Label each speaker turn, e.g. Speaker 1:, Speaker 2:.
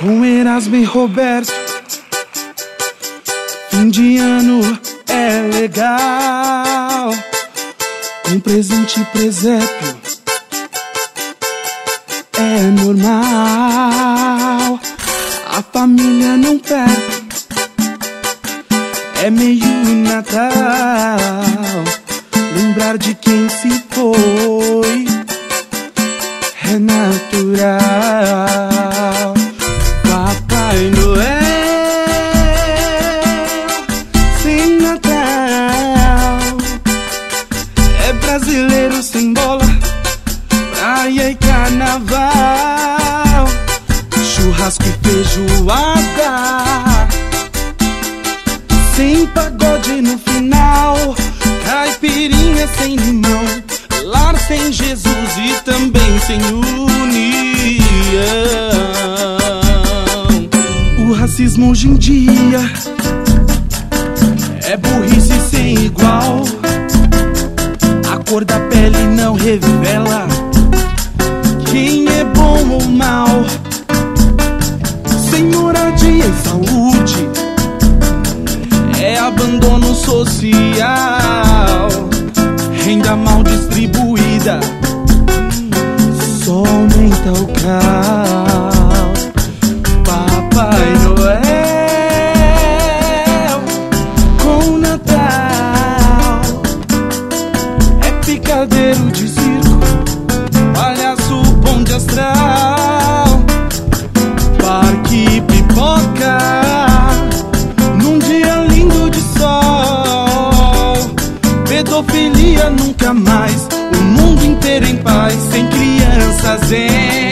Speaker 1: Com Erasmo e Roberto, fim de ano é legal. Um presente e presépio é normal. A família não perde, é meio Natal. Lembrar de quem se foi é natural. Papai Noel sem Natal é brasileiro sem bola, praia e carnaval, churrasco e feijoada, sem pagode no final, caipirinha sem limão, lar sem Jesus e também sem união. O racismo hoje em dia é burrice sem igual. A cor da pele não revela quem é bom ou mal. Sem moradia e saúde é abandono social. Renda mal distribuída só aumenta o caos. Papai Noel com Natal é picadeiro de circo, palhaço bonde astral, parque pipoca num dia lindo de sol. Pedofilia nunca mais, o mundo inteiro em paz, sem crianças em